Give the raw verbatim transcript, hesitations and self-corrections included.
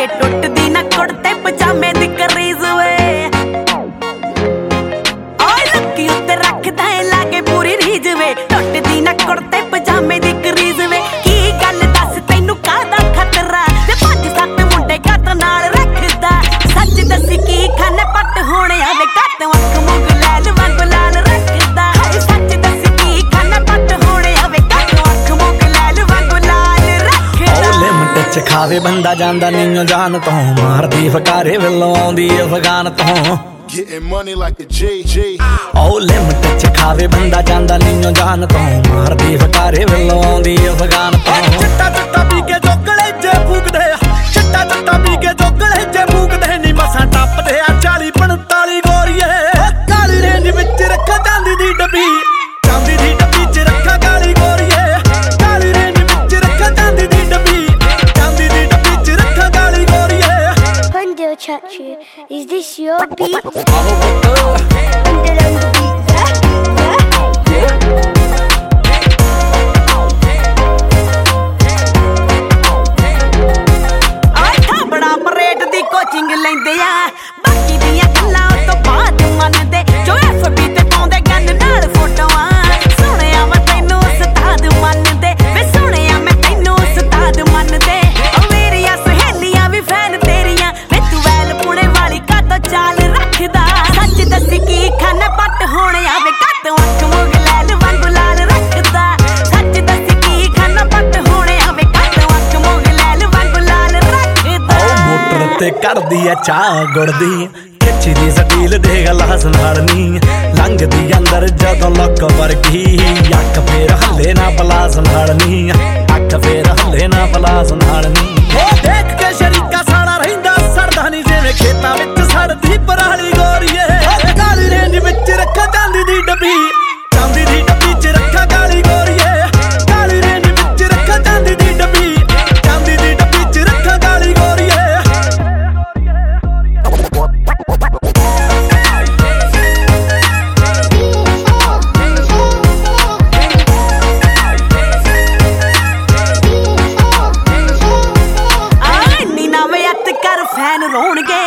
ਟੁੱਟਦੀ ਨਾ ਕੁੜਤੇ ਪਜਾਮੇ ਦੀ ਕਰੀਜ਼ ਵੇ ਓਏ ਲੱਕੀ ਉੱਤੇ ਰੱਖਦਾ ਏ ਲਾਗੇ ਪੂਰੀ ਰੀਝ ਵੇ ਟੁੱਟਦੀ ਨਾ ਕੁੜਤੇ ਪਜਾਮੇ ਦੀ ਕਰੀਜ਼ ਵੇ ਕੀ ਗੱਲ ਦੱਸ ਤੈਨੂੰ ਕਾਹਦਾ ਖਤਰਾ ਤੇ ਪੰਜ ਸੱਤ ਮੁੰਡੇ ਘੱਟ ਨਾਲ ਰੱਖਦਾ ਸੱਚ ਦੱਸੀ ਕੀ ਖਾਨੇ ਪੱਟ ਹੋਣਿਆ ਵੇ ਘੱਟ ਅੱਖ ਮੁੰਗ ਲੈਲ ਵਾਂਗ ਲਾਲ ਰੱਖਦਾ ਸੱਚ ਦੱਸੀ ਕੀ ਖਾਨੇ ਪੱਟ ਹੋਣਿਆ ਵੇ ਘੱਟ ਅੱਖ ਮੁੰਗ ਲੈਲ ਵਾਂਗ ਲਾਲ ਰੱਖਦਾ ਓ ਲਿਮਟ ਚ ਖਾਵੇ ਬੰਦਾ ਜਾਂਦਾ ਨੀਓ ਜਾਨ ਤੋਂ ਮਾਰਦੀ ਫਕਾਰੇ ਵੱਲੋਂ ਆਉਂਦੀ ਅਫਗਾਨ ਤੋਂ Getting money like a J J ਓ ਲਿਮਟ ਚ ਖਾਵੇ ਬੰਦਾ ਜਾਂਦਾ ਨੀਓ ਜਾਨ ਤੋਂ ਮਾਰਦੀ ਫਕਾਰੇ ਵੱਲੋਂ ਆਉਂਦੀ ਅਫਗਾਨ ਤੋਂ ਚਿੱਟਾ ਚਿੱਟਾ ਪੀ ਕੇ ਜੋਗਲੇ ਜੇ ਫੂਕਦੇ ਆ ਚਿੱਟਾ ਚਿੱਟਾ ਪੀ ਕੇ ਜੋਗਲੇ ਜੇ ਫੂਕਦੇ ਨੀ ਮਸਾਂ ਟੱਪਦੇ ਆ ਚਾਲੀ ਪੰਤਾਲੀ ਗੋਰੀਏ ਕਾਲੀ ਰੇਂਜ ਵਿੱਚ ਰੱਖਾ ਜਾਂਦੀ ਦੀ ਡੱਬੀ ਜਾਂਦੀ ਦੀ ਡੱਬੀ ਚ ਰੱਖਾ ਕਾਲੀ ਗੋਰੀਏ ਕਾਲੀ ਰੇਂਜ ਵਿੱਚ ਰੱਖਾ ਜਾਂਦੀ ਦੀ ਡੱਬੀ ਜਾਂਦੀ ਦੀ ਡੱਬੀ ਚ ਰੱਖਾ ਕਾਲੀ ਗੋਰੀਏ Hundio Chachi, is this your beat? Hundio on the beat, yeah, yeah. ਬੜਾ ਪਰੇਡ ਦੀ ਕੋਚਿੰਗ ਲੈਂਦੇ ਆ ਬਾਕੀ ਦੀਆਂ ਗੱਲਾਂ ਤੋਂ ਬਾਅਦ ਮੰਨਦੇ ਜੋ ਐਫ ਬੀ ਤੇ ਪਾਉਂਦੇ ਗੰਨ ਨਾਲ ਫੋਟੋਆਂ ਸੁਣਿਆ ਮੈਂ ਤੈਨੂੰ ਉਸਤਾਦ ਮੰਨਦੇ ਵੇ ਸੁਣਿਆ ਮੈਂ ਤੈਨੂੰ ਉਸਤਾਦ ਮੰਨਦੇ ਓ ਮੇਰੀਆਂ ਸਹੇਲੀਆਂ ਵੀ ਫੈਨ ਤੇਰੀਆਂ ਵੇ ਤੂੰ ਵੈਲ ਪੁਣੇ ਵਾਲੀ ਕਾਤੋਂ ਚਾਲ ਰੱਖਦਾ ਸੱਚ ਦੱਸੀ ਕੀ ਖਾਨਾ ਪੱਟ ਹੋਣਿਆ ਵੇ ਕੱਟ ਅੱਖ ਮੁੰਗ ਲੈਲ ਵਾਂਗੂ ਲਾਲ ਰੱਖਦਾ ਸੱਚ ਦੱਸੀ ਕੀ ਖਾਨਾ ਪੱਟ ਹੋਣਿਆ ਵੇ ਕੱਟ ਅੱਖ ਮੁੰਗ ਲੈਲ ਵਾਂਗੂ ਲਾਲ ਰੱਖਦਾ ਮੋਟਰ ਤੇ ਕਰਦੀ ਐ ਚਾਹ ਗੁੜਦੀ ਖਿੱਚਦੀ ਸਟੀਲ ਦੇ ਗਲਾਸ ਨਾਲ ਨੀ ਲੰਘਦੀ ਅੰਦਰ ਜਦੋਂ ਲੱਕ ਵਰਗੀ ਅੱਖ ਫੇਰ ਹੱਲੇ ਨਾ ਪਲਾਸ ਨਾਲ ਨੀ ਅੱਖ ਫੇਰ ਹੱਲੇ ਨਾ ਪਲਾਸ ਨਾਲ ਨੀ ਉਹ ਦੇਖ ਕੇ ਸ਼ਰੀਕਾ ਸਾਲਾ ਰਹਿੰਦਾ ਸਰਦਾ ਨੀ ਜਿਵੇਂ ਖੇਤਾਂ ਵਿੱਚ ਸੜਦੀ ਪਰਾਲੀ ਗੋਰੀਏ ਕਾਲੀ ਰੇਂਜ ਵਿੱਚ ਰੱਖਾ ਜਾਂਦੀ ਦੀ ਡੱਬੀ ਜਾਂਦੀ ਦੀ ਡੱਬੀ ਚ ਰੱਖਾ ਕਾਲੀ ਗੋਰੀਏ ਕਾਲੀ ਰੇਂਜ ਵਿੱਚ ਰੱਖਾ ਜਾਂਦੀ ਦੀ ਡੱਬੀ ਜਾਂਦੀ ਦੀ ਡੱਬੀ ਚ ਰੱਖਾ ਕਾਲੀ ਗੋਰੀਏ ਕਰ ਫੈਨ ਰੋਣਗੇ